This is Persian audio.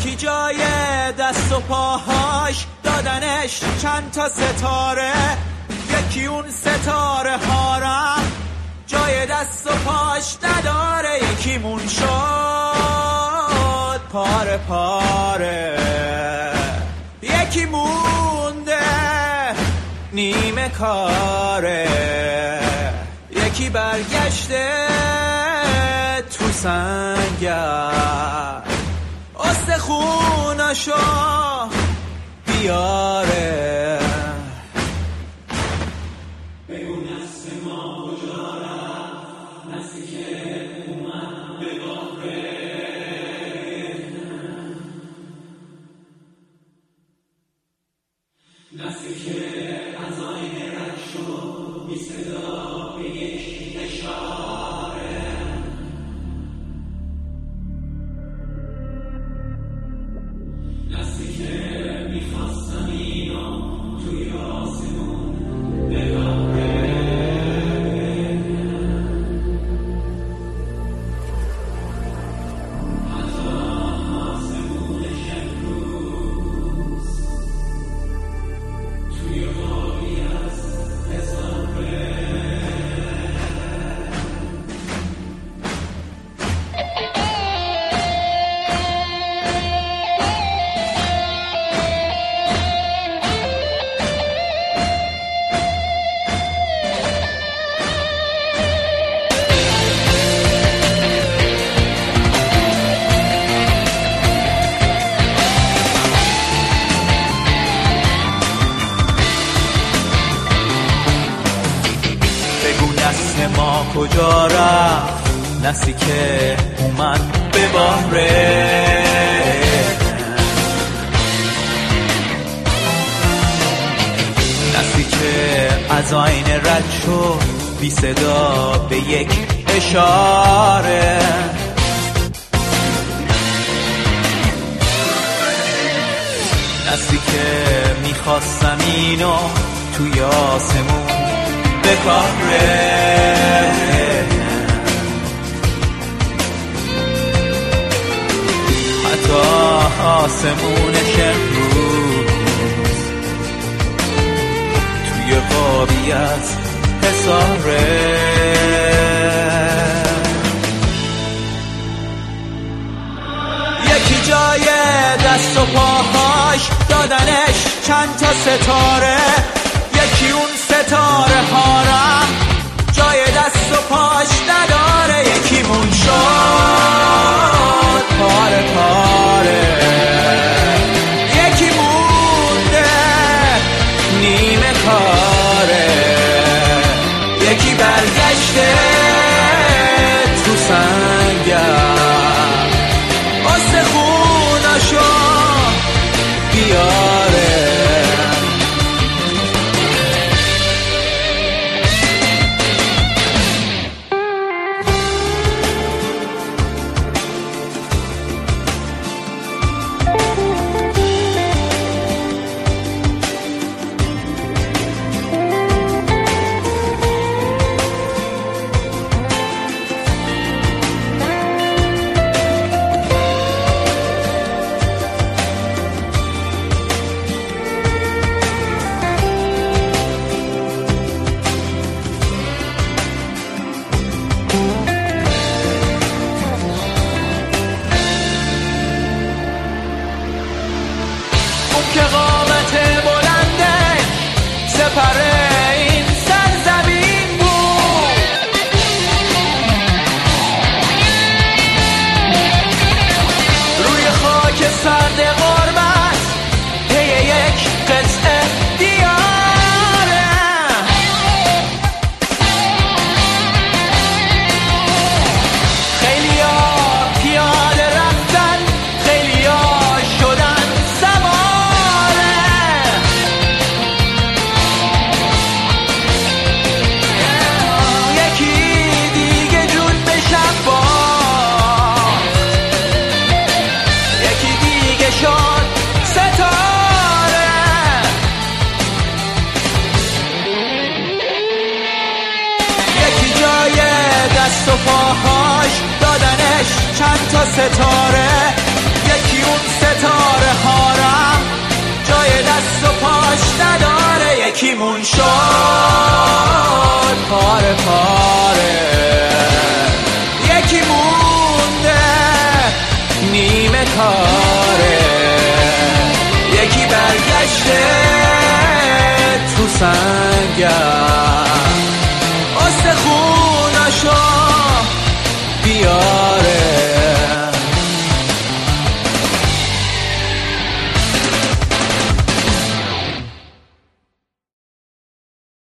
یکی جای دست و پاهاش دادنش چند تا ستاره، یکی اون ستاره هارم جای دست و پاش نداره، یکی مون شد پاره پاره، یکی مونده نیمه کاره، یکی برگشته تو سنگر استخوناشو بیاره. بگو نسل ما کجا رفت، نسلی که اومد به باغه، نسلی که از آینه رد شد بی صدا به یک اشاره، نسلی که میخواستم اینو توی آسمون بباره، حتی آسمونش امروز توی خوابی از حسابه. بگو نسل ما کجا رفت، نسلی که اومد به باغه، نسلی که از آینه رد شد بی صدا به یک اشاره، نسلی که میخواستم اینو توی آسمون بکاره، حتی آسمونش امروز توی خوابی از حساره. یکی جای دست و پاهاش دادنش چند تا ستاره، یکی اون ستاره هارم جای دست و پاش نداره، یکی مون شد پاره پاره، یکی مونده نیمه کاره، یکی برگشته تو سنگر استخوناشو بیاره. که قامت بلنده سپر این سرزمین بود، روی خاک سرد غربت پی یک قطعه دیاره، خیلی ها پیاده رفتن، خیلی ها شدن سواره، یکی دیگه جون به شب باخت، یکی دیگه شد ستاره، یکی جای دست و پاهاش دادنش چند تا ستاره، یکی اون ستاره یکیمون شد پاره پاره، یکی مونده نیمه کاره، یکی برگشته تو سنگر.